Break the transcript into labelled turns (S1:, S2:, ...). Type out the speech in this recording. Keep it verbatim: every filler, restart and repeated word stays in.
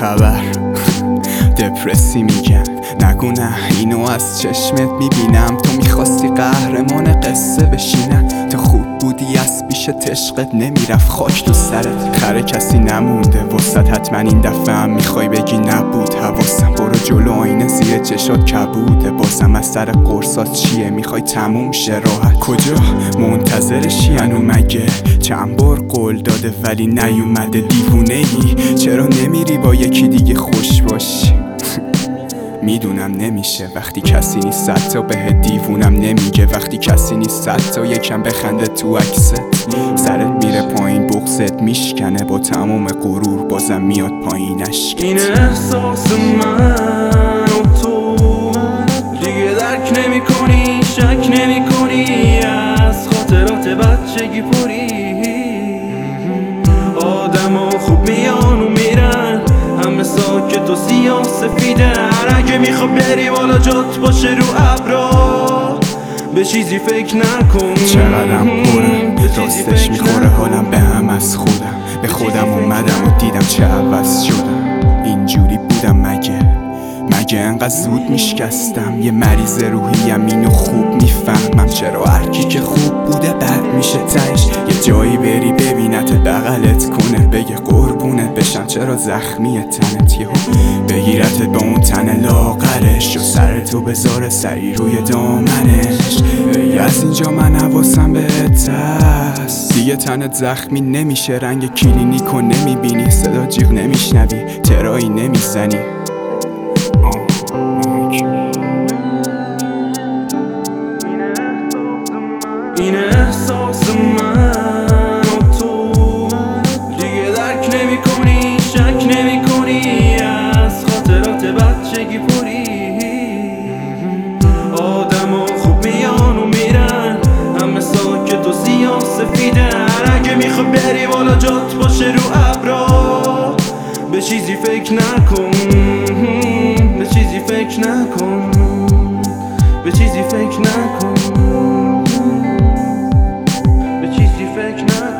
S1: خبر؟ دپرسی میگن نگو نه، اینو از چشمت میبینم. تو میخواستی قهرمان قصه بشینم، تو خوب بودی از پیش عشقت نمیرفت خاک تو سرت. خره کسی نمونده وسط، حتما این دفعه هم میخوای بگی نبود حواسم. برو جلو، آینه زیر چشات کبوده، بازم از سر قرصات چیه؟ میخوای تموم شه راحت؟ کجا منتظرشی هنو مگه؟ چند بار قول داده ولی نیومده. دیوونه ای؟ چرا نمیری با یکی دیگه خوش باشی؟ میدونم نمیشه وقتی کسی نیست، حتی بهت دیوونم نمیگه. وقتی کسی نیست حتی یکم بخنده تو عکست. سرت میره پایین، بغضت میشکنه، با تمام غرور بازم میاد پایینش.
S2: این احساس من و تو دیگه درک نمی کنی، شک نمی کنی، از خاطرات بچگی پری. آدم ها خوب میان و میرن، همه ساکت و سیاه سفیدن. اگه میخوا بری بالا جات باشه رو ابرا، به چیزی فکر نکن.
S1: چقدرم پرم راستش میخوره حالم به هم از خودم. به خودم اومدم و دیدم چه عوض شدم. اینجوری بودم مگه؟ مگه انقدر زود میشکستم؟ یه مریض روحیم اینو خوب میفهمم. چرا هرکی که خوب بوده بد میشه تهش؟ یه جایی بری ببینت بغلت کنه، بگه قربونت بشم چرا زخمی تنت یهو بگیرتت با اون تن لاغرش و سرتو بذاره سری روی دامنش. ای از اینجا من حواسم بهت هست، دیگه تنت زخمی نمیشه، رنگ کلینیکو نمیبینی، صدا جیغ نمیشنوی، ترایی نمیزنی.
S2: این احساس من و تو دیگه درک نمی کنی، شک نمی کنی، از خاطرات بچگی پری. آدم ها خوب میان و میرن، همه ساکت و سیاه سفیدن. اگه میخوا بری بالا جات باشه رو ابرا، به چیزی فکر نکن، به چیزی فکر نکن، به چیزی فکر نکن، به چیزی فکر نکن.